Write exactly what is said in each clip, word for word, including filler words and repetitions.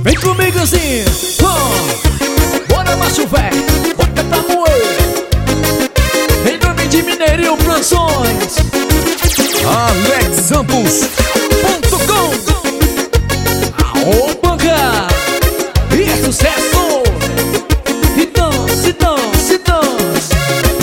Vem comigo assim, oh, bora macho velho, bota pra moer. Em nome de Mineirinho Produções, alex santos ponto com. Aô banca, e é sucesso. E dança, e dança, e dança.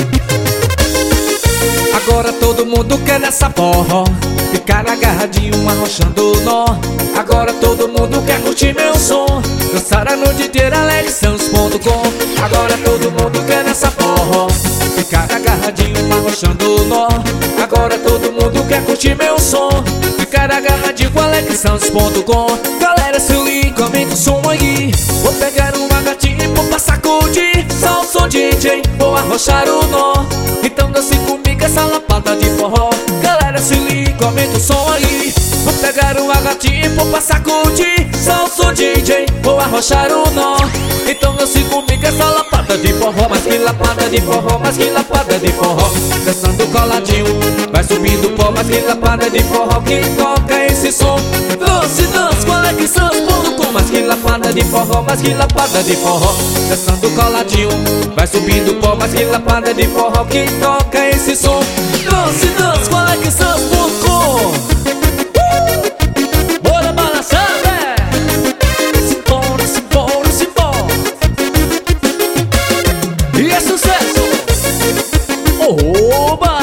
Agora todo mundo quer nessa forró, ficar agarradinho, arrochando o nó. Agora todo mundo quer curtir meu som, dançar a noite inteira, alex santos ponto com. Agora todo mundo quer nessa forró, ficar agarradinho, arrochando o nó. Agora todo mundo quer curtir meu som, ficar agarradinho com alex santos ponto com. Galera, se liga, aumenta o som aí. Vou pegar uma gatinha e vou passar curtir. Só o som D J, vou arrochar o nó. Então dance comigo essa lapada de forró. Galera, se liga, aumenta o som aí. Vou pegar uma gatinha e vou passar curtir. Só o som D J, vou arrochar o nó. Então dance comigo essa lapada de forró. Mas que lapada de forró, mas que lapada de forró. Dançando coladinho, vai subindo o pó. Mas que lapada de forró que toca esse som. Dance, dance, com alex santos ponto com. Mas que lapada de forró, mas que lapada de forró. Dançando coladinho, vai subindo o pó. Mas que lapada de forró que toca esse som. Dance, dance, com alex santos ponto com. Bora balançar, velho. Simbora, simbora, simbora. E é sucesso. Oba!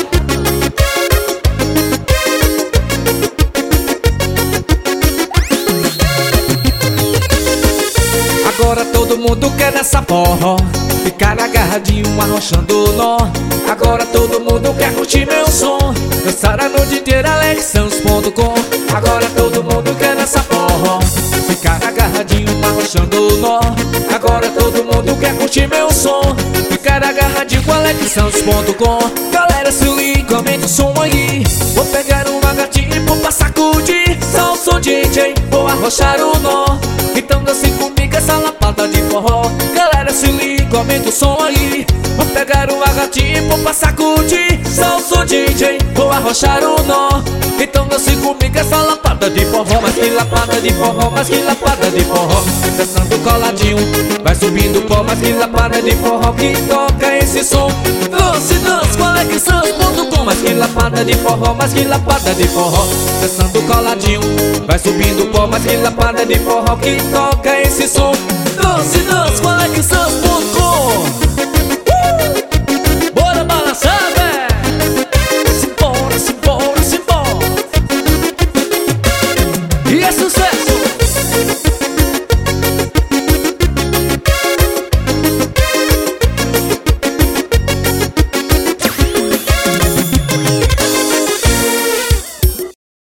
Agora todo mundo quer nessa forró, ficar agarradinho, arrochando o nó. Agora todo mundo quer curtir meu som, dançar a noite inteira, alex santos ponto com. Agora todo mundo quer nessa forró, ficar agarradinho, arrochando o nó. Agora todo mundo quer curtir meu som, ficar agarradinho com alex santos ponto com. Galera, se liga, aumenta o som aí. Vou pegar uma gatinha e vou passar curtir. Só o som D J, vou arrochar o nó. Então dance comigo essa lapada de forró. Galera, se liga, aumenta o som aí. Vou pegar uma gatinha e vou passar curtir. Só o som D J, vou arrochar o nó. Então dance comigo essa lapada de forró. Mas que lapada de forró, mas que lapada de forró. Dançando coladinho, vai subindo o pó. Mas que lapada de forró que toca esse som. Dance, dance, com alex santos ponto com. Mas que lapada de forró, mas que lapada de forró. Dançando coladinho, vai subindo o pó. Mas que lapada de forró que toca esse som. Dance, dance, com alex santos ponto com.